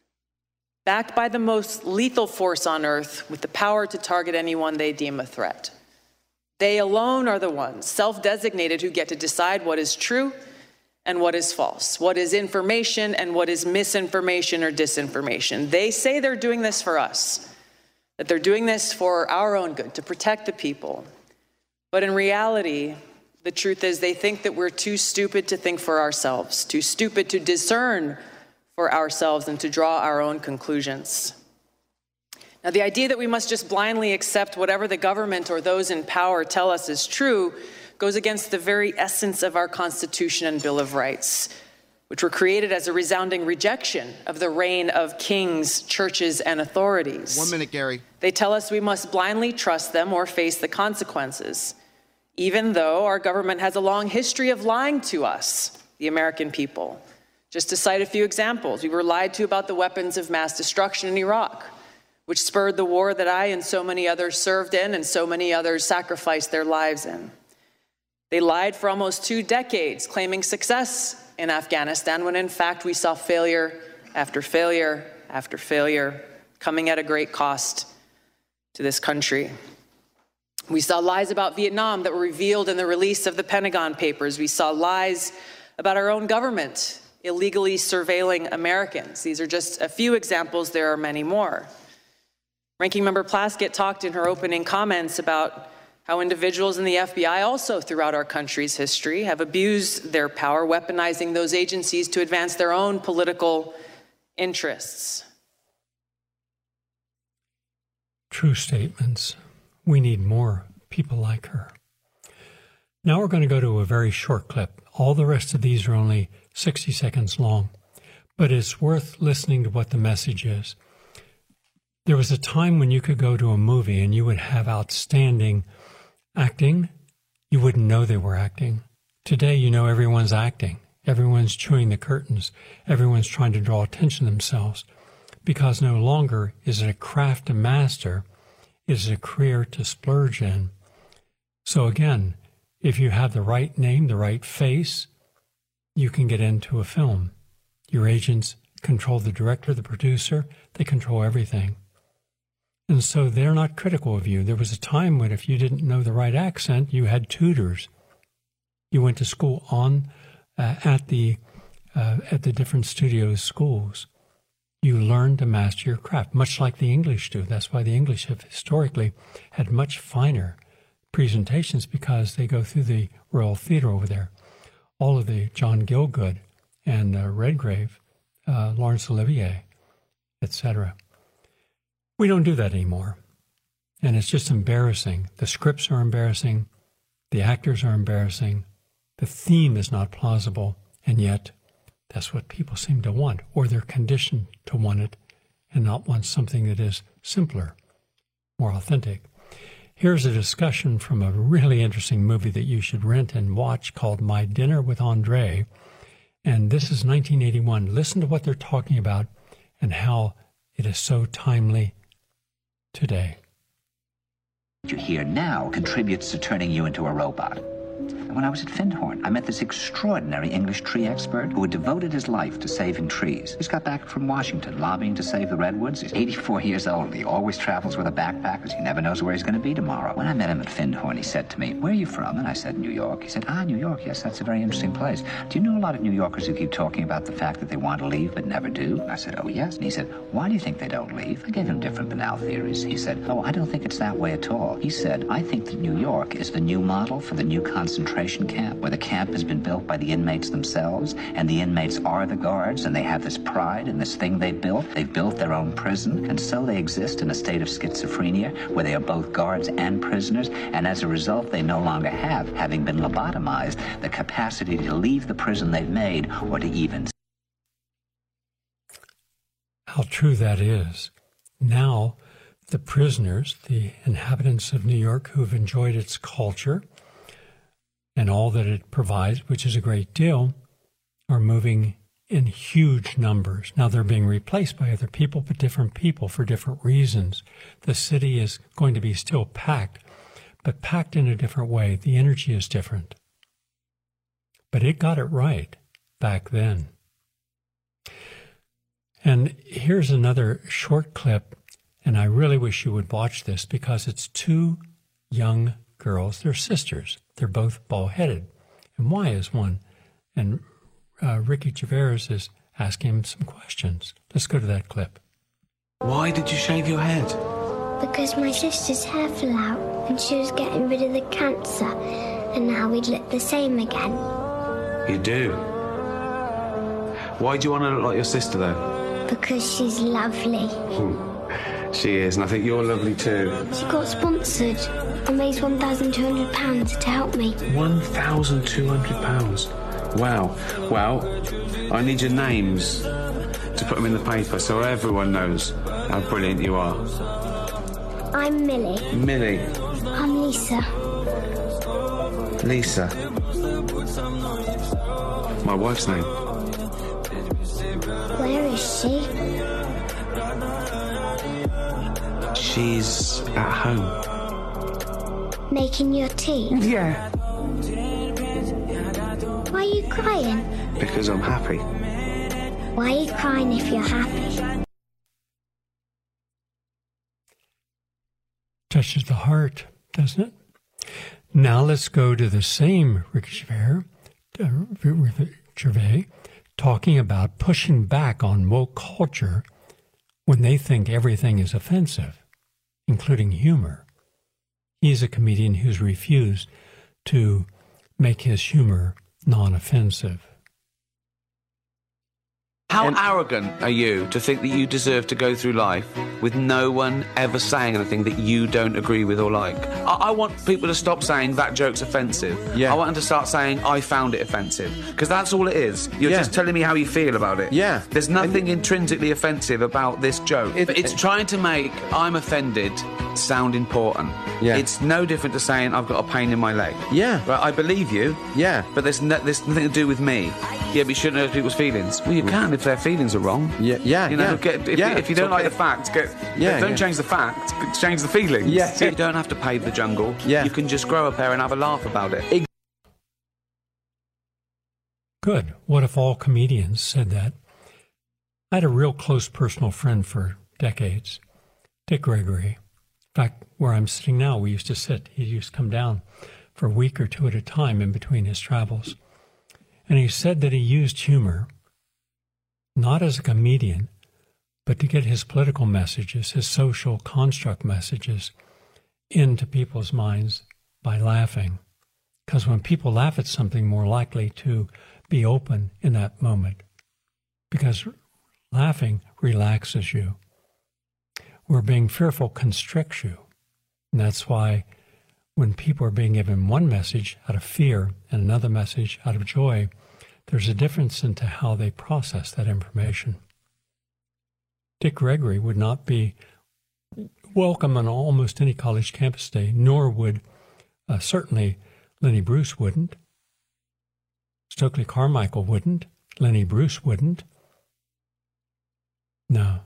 backed by the most lethal force on earth with the power to target anyone they deem a threat. They alone are the ones, self-designated, who get to decide what is true and what is false, what is information and what is misinformation or disinformation. They say they're doing this for us, that they're doing this for our own good, to protect the people. But in reality, the truth is they think that we're too stupid to think for ourselves, too stupid to discern for ourselves and to draw our own conclusions. Now, the idea that we must just blindly accept whatever the government or those in power tell us is true goes against the very essence of our Constitution and Bill of Rights, which were created as a resounding rejection of the reign of kings, churches, and authorities. 1 minute, Gary. They tell us we must blindly trust them or face the consequences, even though our government has a long history of lying to us, the American people. Just to cite a few examples, we were lied to about the weapons of mass destruction in Iraq, which spurred the war that I and so many others served in and so many others sacrificed their lives in. They lied for almost 2 decades, claiming success in Afghanistan, when in fact we saw failure after failure after failure, coming at a great cost to this country. We saw lies about Vietnam that were revealed in the release of the Pentagon Papers. We saw lies about our own government illegally surveilling Americans. These are just a few examples. There are many more. Ranking Member Plaskett talked in her opening comments about how individuals in the FBI also throughout our country's history have abused their power, weaponizing those agencies to advance their own political interests. True statements. We need more people like her. Now we're going to go to a very short clip. All the rest of these are only 60 seconds long, but it's worth listening to what the message is. There was a time when you could go to a movie and you would have outstanding acting. You wouldn't know they were acting. Today, you know everyone's acting. Everyone's chewing the curtains. Everyone's trying to draw attention to themselves, because no longer is it a craft to master. It is a career to splurge in. So again, if you have the right name, the right face, you can get into a film. Your agents control the director, the producer. They control everything. And so they're not critical of you. There was a time when if you didn't know the right accent, you had tutors. You went to school at the different studios schools. You learn to master your craft, much like the English do. That's why the English have historically had much finer presentations, because they go through the Royal Theatre over there. All of the John Gielgud and Redgrave, Laurence Olivier, etc. We don't do that anymore. And it's just embarrassing. The scripts are embarrassing. The actors are embarrassing. The theme is not plausible. And yet, that's what people seem to want, or they're conditioned to want it and not want something that is simpler, more authentic. Here's a discussion from a really interesting movie that you should rent and watch called My Dinner with Andre. And this is 1981. Listen to what they're talking about and how it is so timely today. What you hear now contributes to turning you into a robot. When I was at Findhorn, I met this extraordinary English tree expert who had devoted his life to saving trees. He's got back from Washington, lobbying to save the redwoods. He's 84 years old. He always travels with a backpack because he never knows where he's going to be tomorrow. When I met him at Findhorn, he said to me, "Where are you from?" And I said, "New York." He said, "New York, yes, that's a very interesting place. Do you know a lot of New Yorkers who keep talking about the fact that they want to leave but never do?" And I said, "Oh, yes." And he said, "Why do you think they don't leave?" I gave him different banal theories. He said, "Oh, I don't think it's that way at all." He said, "I think that New York is the new model for the new concentration camp, where the camp has been built by the inmates themselves, and the inmates are the guards, and they have this pride in this thing they've built. They've built their own prison, and so they exist in a state of schizophrenia, where they are both guards and prisoners, and as a result, they no longer have, having been lobotomized, the capacity to leave the prison they've made, or to even..." How true that is. Now, the prisoners, the inhabitants of New York who've enjoyed its culture and all that it provides, which is a great deal, are moving in huge numbers. Now they're being replaced by other people, but different people for different reasons. The city is going to be still packed, but packed in a different way. The energy is different. But it got it right back then. And here's another short clip, and I really wish you would watch this because it's two young girls. They're sisters. They're both bald-headed. And why is one? And Ricky Gervais is asking him some questions. Let's go to that clip. Why did you shave your head? Because my sister's hair fell out and she was getting rid of the cancer, and now we'd look the same again. You do? Why do you want to look like your sister, though? Because she's lovely. She is, and I think you're lovely too. She got sponsored and raised £1,200 to help me. £1,200? Wow. Well, I need your names to put them in the paper so everyone knows how brilliant you are. I'm Millie. Millie. I'm Lisa. Lisa. My wife's name. Where is she? She's at home. Making your tea? Yeah. Why are you crying? Because I'm happy. Why are you crying if you're happy? Touches the heart, doesn't it? Now let's go to the same Ricky Gervais talking about pushing back on woke culture when they think everything is offensive, including humor. He's a comedian who's refused to make his humor non-offensive. How arrogant are you to think that you deserve to go through life with no one ever saying anything that you don't agree with or like? I want people to stop saying that joke's offensive. Yeah. I want them to start saying I found it offensive. Because that's all it is. You're just telling me how you feel about it. Yeah. There's nothing intrinsically offensive about this joke. It's trying to make I'm offended sound important. Yeah. It's no different to saying I've got a pain in my leg. Yeah. Right, I believe you. Yeah. But there's nothing to do with me. Yeah, but you shouldn't hurt people's feelings. Well, you can if their feelings are wrong. Yeah, yeah, you know, if you don't like the facts, don't change the facts, change the feelings. Yeah. So you don't have to pave the jungle. Yeah. You can just grow a pair and have a laugh about it. Good. What if all comedians said that? I had a real close personal friend for decades, Dick Gregory. In fact, where I'm sitting now, we used to sit. He used to come down for a week or two at a time in between his travels. And he said that he used humor not as a comedian, but to get his political messages, his social construct messages into people's minds by laughing. Because when people laugh at something, more likely to be open in that moment. Because laughing relaxes you. Where being fearful constricts you. And that's why when people are being given one message out of fear and another message out of joy, there's a difference into how they process that information. Dick Gregory would not be welcome on almost any college campus day, nor would certainly Lenny Bruce wouldn't. Stokely Carmichael wouldn't. Lenny Bruce wouldn't. No.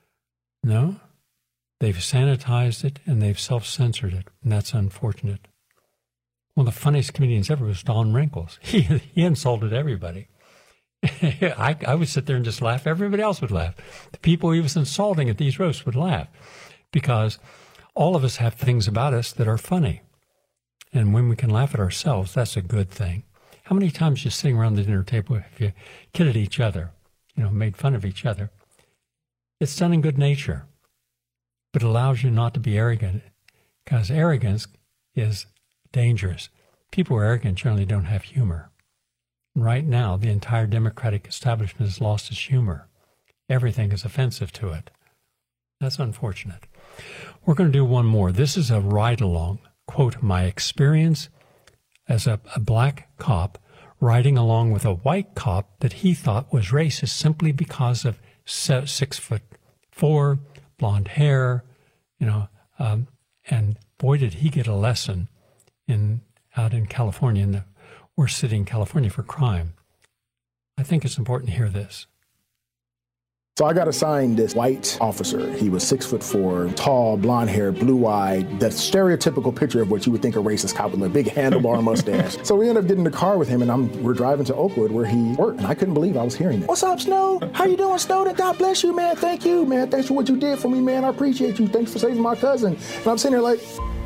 They've sanitized it and they've self-censored it, and that's unfortunate. One of the funniest comedians ever was Don Rickles. He insulted everybody. I would sit there and just laugh. Everybody else would laugh. The people he was insulting at these roasts would laugh because all of us have things about us that are funny. And when we can laugh at ourselves, that's a good thing. How many times just sitting around the dinner table have you kidded each other, made fun of each other? It's done in good nature, but it allows you not to be arrogant, because arrogance is dangerous. People who are arrogant generally don't have humor. Right now, the entire Democratic establishment has lost its humor. Everything is offensive to it. That's unfortunate. We're going to do one more. This is a ride-along. Quote, my experience as a black cop riding along with a white cop that he thought was racist simply because of 6'4", blonde hair, and boy, did he get a lesson out in California, in the worst city in California for crime. I think it's important to hear this. So I got assigned this white officer. He was 6'4", tall, blonde hair, blue-eyed, the stereotypical picture of what you would think a racist cop with a big handlebar mustache. So we ended up getting in the car with him, and we're driving to Oakwood where he worked, and I couldn't believe I was hearing that. What's up, Snow? How you doing, Snowden? God bless you, man. Thank you, man. Thanks for what you did for me, man. I appreciate you. Thanks for saving my cousin. And I'm sitting there like,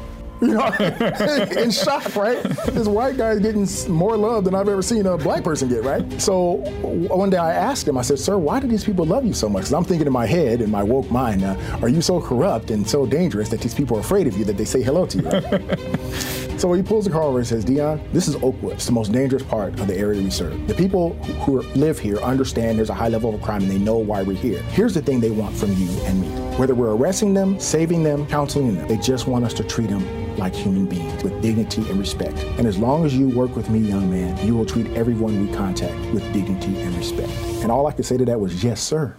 in shock, right? This white guy is getting more love than I've ever seen a black person get, right? So one day I asked him, I said, sir, why do these people love you so much? Because I'm thinking in my head, in my woke mind, are you so corrupt and so dangerous that these people are afraid of you that they say hello to you, right? So he pulls the car over and says, Dion, this is Oakwood. It's the most dangerous part of the area we serve. The people who live here understand there's a high level of crime and they know why we're here. Here's the thing they want from you and me. Whether we're arresting them, saving them, counseling them, they just want us to treat them like human beings with dignity and respect. And as long as you work with me, young man, you will treat everyone we contact with dignity and respect. And all I could say to that was, yes, sir.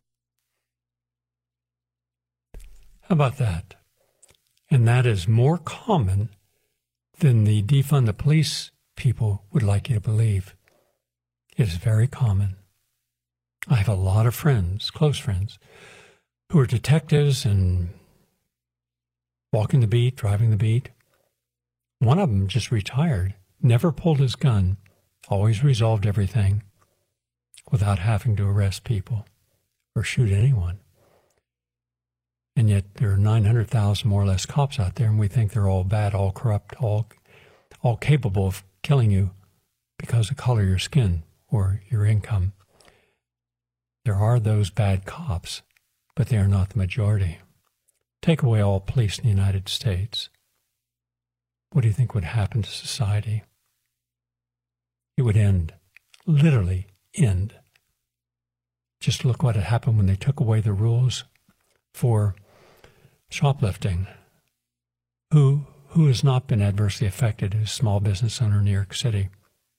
How about that? And that is more common than the defund the police people would like you to believe. It is very common. I have a lot of friends, close friends, who are detectives and walking the beat, driving the beat. One of them just retired, never pulled his gun, always resolved everything without having to arrest people or shoot anyone. And yet there are 900,000 more or less cops out there, and we think they're all bad, all corrupt, all capable of killing you because of the color of your skin or your income. There are those bad cops, but they are not the majority. Take away all police in the United States. What do you think would happen to society? It would end, literally end. Just look what had happened when they took away the rules for shoplifting. Who has not been adversely affected as a small business owner in New York City?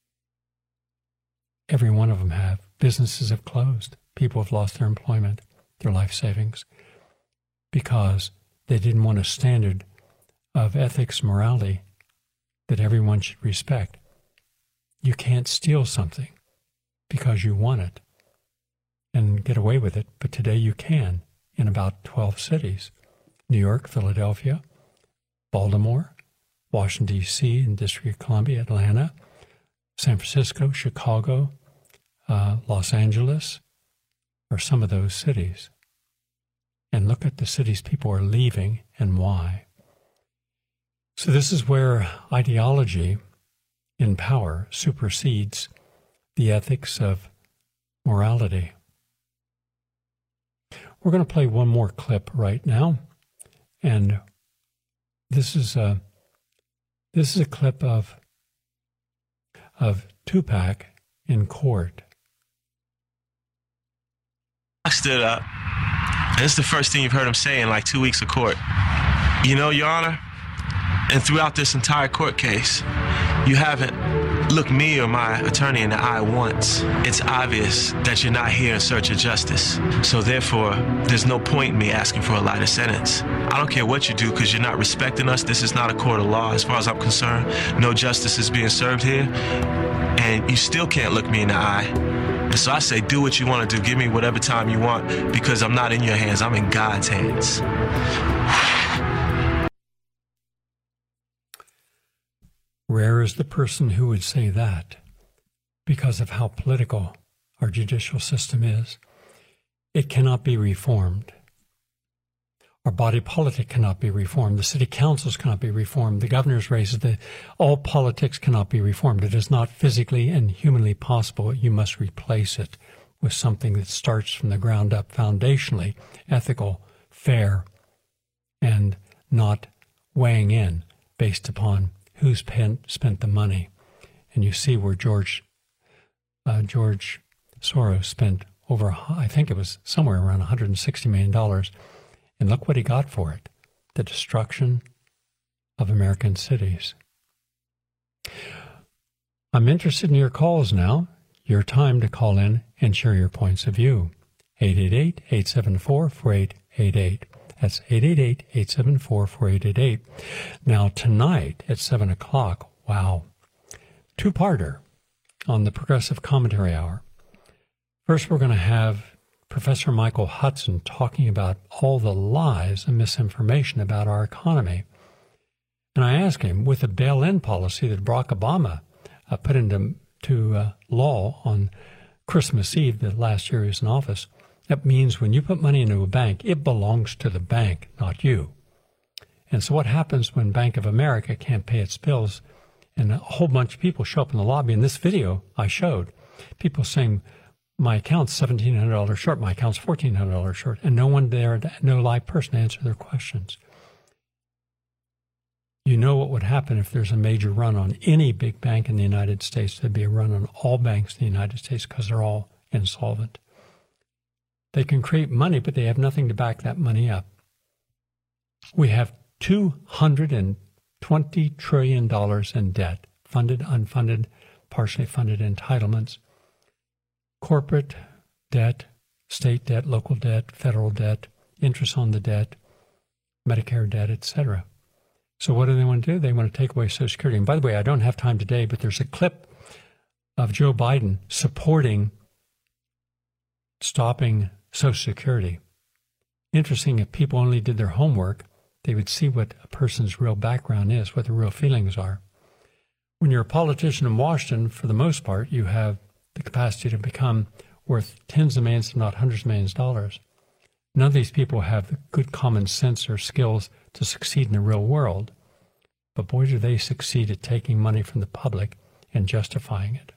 Every one of them have. Businesses have closed. People have lost their employment, their life savings, because they didn't want a standard of ethics, morality that everyone should respect. You can't steal something because you want it and get away with it, but today you can in about 12 cities. New York, Philadelphia, Baltimore, Washington, D.C., and District of Columbia, Atlanta, San Francisco, Chicago, Los Angeles, are some of those cities. And look at the cities people are leaving and why. So this is where ideology in power supersedes the ethics of morality. we're going to play one more clip right now. And this is a clip of Tupac in court. I stood up, and it's the first thing you've heard him say in like 2 weeks of court. You know, Your Honor, and throughout this entire court case, you haven't looked me or my attorney in the eye once. It's obvious that you're not here in search of justice. So therefore, there's no point in me asking for a lighter sentence. I don't care what you do because you're not respecting us. This is not a court of law as far as I'm concerned. No justice is being served here. And you still can't look me in the eye. And so I say, do what you want to do. Give me whatever time you want because I'm not in your hands. I'm in God's hands. Rare is the person who would say that because of how political our judicial system is. It cannot be reformed. Our body politic cannot be reformed. The city councils cannot be reformed. The governor's races, all politics cannot be reformed. It is not physically and humanly possible. You must replace it with something that starts from the ground up, foundationally ethical, fair, and not weighing in based upon who's spent the money. And you see where George Soros spent over, I think it was somewhere around $160 million. And look what he got for it, the destruction of American cities. I'm interested in your calls now. Your time to call in and share your points of view. 888-874-4888. That's 888-874-4888. Now, tonight at 7 o'clock, wow, two-parter on the Progressive Commentary Hour. First, we're going to have Professor Michael Hudson talking about all the lies and misinformation about our economy. And I asked him, with the bail-in policy that Barack Obama put into law on Christmas Eve, the last year he was in office, that means when you put money into a bank, it belongs to the bank, not you. And so what happens when Bank of America can't pay its bills and a whole bunch of people show up in the lobby? In this video I showed, people saying, my account's $1,700 short, my account's $1,400 short, and no one there, no live person to answer their questions. You know what would happen if there's a major run on any big bank in the United States. There'd be a run on all banks in the United States because they're all insolvent. They can create money, but they have nothing to back that money up. We have $220 trillion in debt, funded, unfunded, partially funded entitlements, corporate debt, state debt, local debt, federal debt, interest on the debt, Medicare debt, etc. So what do they want to do? They want to take away Social Security. And by the way, I don't have time today, but there's a clip of Joe Biden supporting stopping Social Security. Interesting, if people only did their homework, they would see what a person's real background is, what their real feelings are. When you're a politician in Washington, for the most part, you have the capacity to become worth tens of millions, if not hundreds of millions of dollars. None of these people have the good common sense or skills to succeed in the real world. But boy, do they succeed at taking money from the public and justifying it.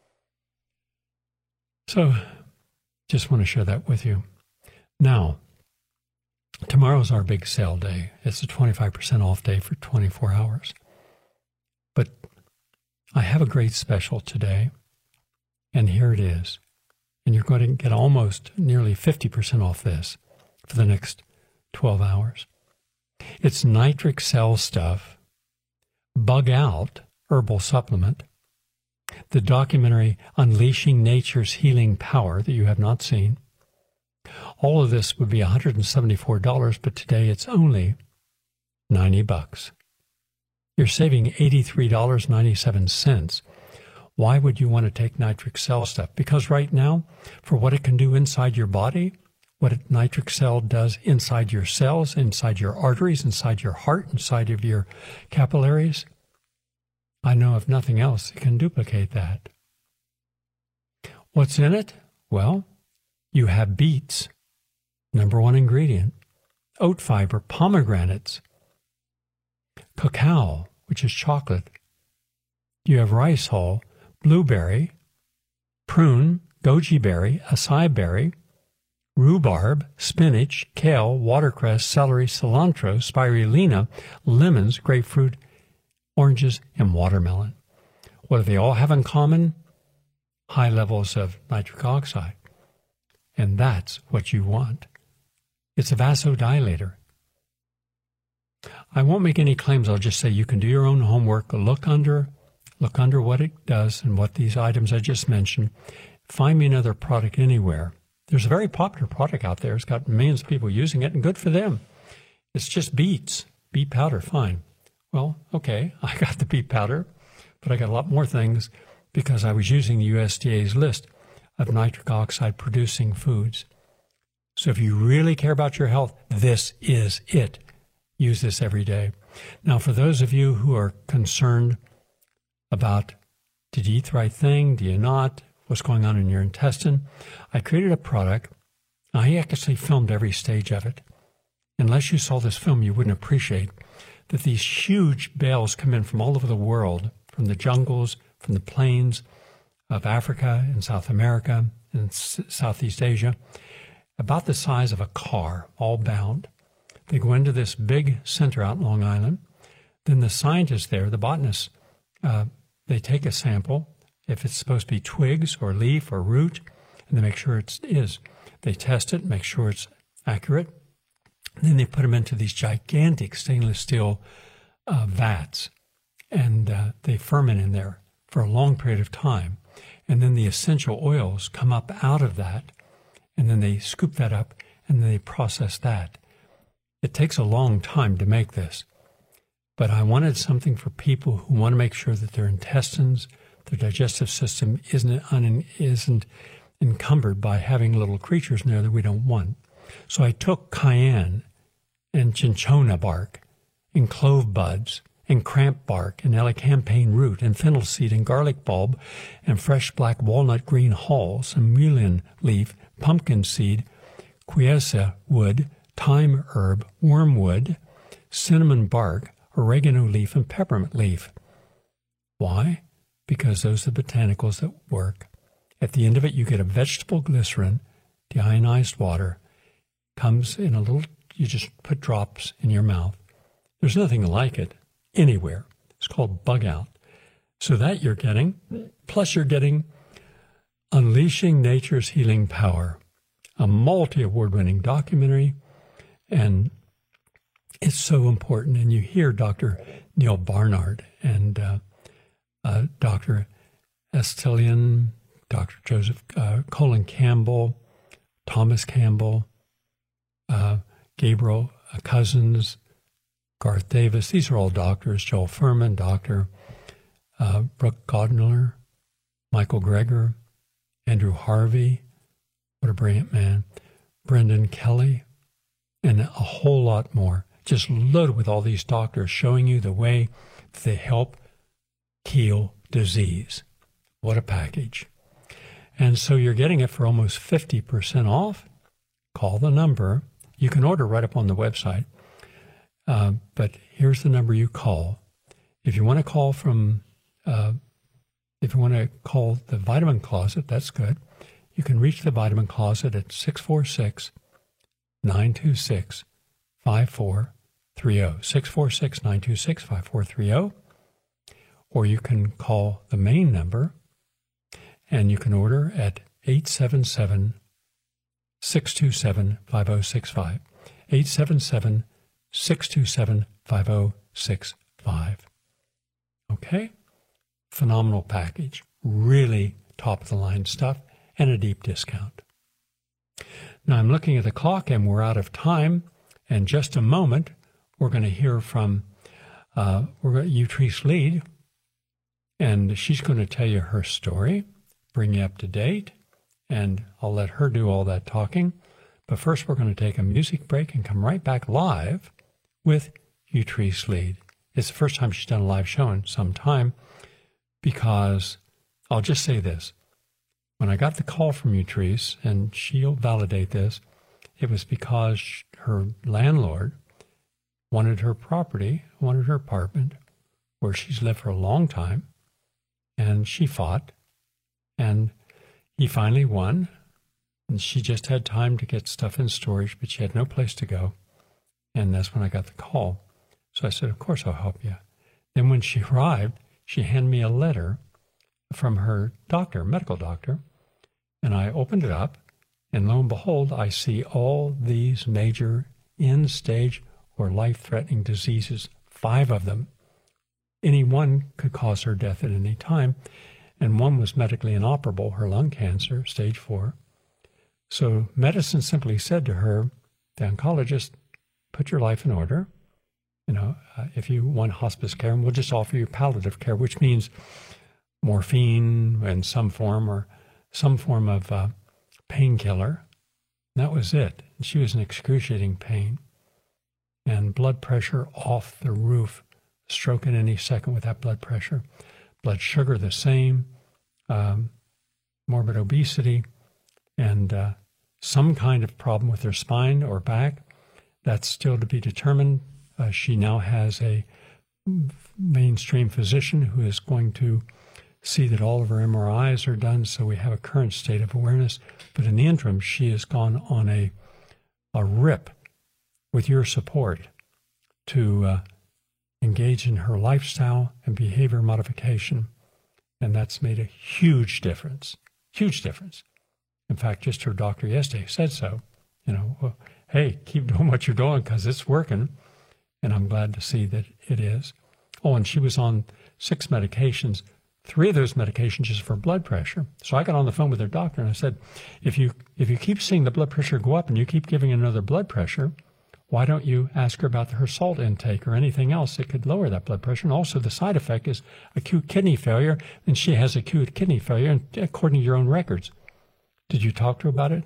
So, just want to share that with you. Now, tomorrow's our big sale day. It's a 25% off day for 24 hours. But I have a great special today, and here it is. And you're going to get almost nearly 50% off this for the next 12 hours. It's Nitric Cell Stuff, Bug Out herbal supplement, the documentary Unleashing Nature's Healing Power that you have not seen. All of this would be $174, but today it's only $90. You're saving $83.97. Why would you want to take Nitric Cell Stuff? Because right now, for what it can do inside your body, what Nitric Cell does inside your cells, inside your arteries, inside your heart, inside of your capillaries, I know of nothing else that can duplicate that. What's in it? Well, you have beets, #1 ingredient, oat fiber, pomegranates, cacao, which is chocolate. You have rice hull, blueberry, prune, goji berry, acai berry, rhubarb, spinach, kale, watercress, celery, cilantro, spirulina, lemons, grapefruit, oranges, and watermelon. What do they all have in common? High levels of nitric oxide. And that's what you want. It's a vasodilator. I won't make any claims. I'll just say you can do your own homework. Look under what it does and what these items I just mentioned. Find me another product anywhere. There's a very popular product out there. It's got millions of people using it, and good for them. It's just beets. Beet powder, fine. Well, okay, I got the beet powder, but I got a lot more things because I was using the USDA's list of nitric oxide producing foods. So if you really care about your health, this is it. Use this every day. Now, for those of you who are concerned about, did you eat the right thing? Do you not? What's going on in your intestine? I created a product. I actually filmed every stage of it. Unless you saw this film, you wouldn't appreciate that these huge bales come in from all over the world, from the jungles, from the plains of Africa and South America and Southeast Asia, about the size of a car, all bound. They go into this big center out in Long Island. Then the scientists there, the botanists, they take a sample, if it's supposed to be twigs or leaf or root, and they make sure it is. They test it, make sure it's accurate. Then they put them into these gigantic stainless steel vats, and they ferment in there for a long period of time. And then the essential oils come up out of that, and then they scoop that up, and then they process that. It takes a long time to make this, but I wanted something for people who want to make sure that their intestines, their digestive system isn't encumbered by having little creatures in there that we don't want. So I took cayenne and cinchona bark and clove buds and cramp bark and elecampane root and fennel seed and garlic bulb and fresh black walnut green hulls and mullein leaf, pumpkin seed, quiesa wood, thyme herb, wormwood, cinnamon bark, oregano leaf, and peppermint leaf. Why? Because those are the botanicals that work. At the end of it, you get a vegetable glycerin, deionized water, comes in a little, you just put drops in your mouth. There's nothing like it anywhere. It's called Bug Out. So that you're getting, plus you're getting Unleashing Nature's Healing Power, a multi-award-winning documentary, and it's so important. And you hear Dr. Neil Barnard and Dr. Estelian, Dr. Joseph Colin Campbell, Thomas Campbell, Gabriel Cousins, Garth Davis. These are all doctors. Joel Furman, Dr. Brooke Godner, Michael Greger, Andrew Harvey, what a brilliant man, Brendan Kelly, and a whole lot more. Just loaded with all these doctors showing you the way that they help heal disease. What a package. And so you're getting it for almost 50% off. Call the number. You can order right up on the website. But here's the number you call. If you want to call if you want to call the Vitamin Closet, that's good. You can reach the Vitamin Closet at 646-926-5430. 646-926-5430. Or you can call the main number, and you can order at 877-627-5065. 877-627-5065. Okay? Phenomenal package. Really top-of-the-line stuff, and a deep discount. Now, I'm looking at the clock, and we're out of time. In just a moment, we're going to hear from Utrice Lead, and she's going to tell you her story, bring you up to date, and I'll let her do all that talking. But first, we're going to take a music break and come right back live with Utrice Lead. It's the first time she's done a live show in some time, because I'll just say this. When I got the call from Utrice, and she'll validate this, it was because her landlord wanted her property, wanted her apartment, where she's lived for a long time, and she fought, and he finally won, And she just had time to get stuff in storage, but she had no place to go. And that's when I got the call. So I said, of course I'll help you. Then when she arrived, she handed me a letter from her doctor, medical doctor, and I opened it up, and lo and behold, I see all these major end-stage or life-threatening diseases, 5 of them. Any one could cause her death at any time, and one was medically inoperable, her lung cancer, stage 4. So medicine simply said to her, the oncologist, put your life in order. If you want hospice care, and we'll just offer you palliative care, which means morphine in some form or some form of painkiller. That was it. And she was in excruciating pain. And blood pressure off the roof, stroke at any second with that blood pressure. Blood sugar the same, morbid obesity, and some kind of problem with her spine or back. That's still to be determined. She now has a mainstream physician who is going to see that all of her MRIs are done, so we have a current state of awareness. But in the interim, she has gone on a rip with your support to engage in her lifestyle and behavior modification. And that's made a huge difference, huge difference. In fact, just her doctor yesterday said so. Well, hey, keep doing what you're doing because it's working. And I'm glad to see that it is. Oh, and she was on 6 medications. 3 of those medications just for blood pressure. So I got on the phone with her doctor and I said, if you keep seeing the blood pressure go up and you keep giving another blood pressure, why don't you ask her about her salt intake or anything else that could lower that blood pressure? And also the side effect is acute kidney failure, and she has acute kidney failure, according to your own records. Did you talk to her about it?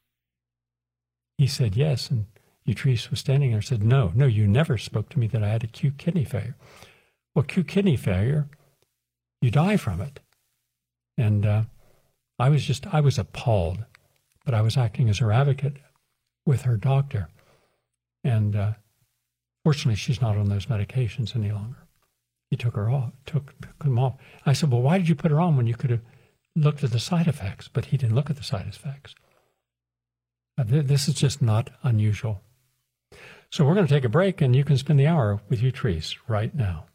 He said yes, and Utrice was standing there and said, no, you never spoke to me that I had acute kidney failure. Well, acute kidney failure, you die from it. And I was appalled, but I was acting as her advocate with her doctor. And fortunately, she's not on those medications any longer. He took them off. I said, well, why did you put her on when you could have looked at the side effects? But he didn't look at the side effects. This is just not unusual. So we're going to take a break, and you can spend the hour with Utrice right now.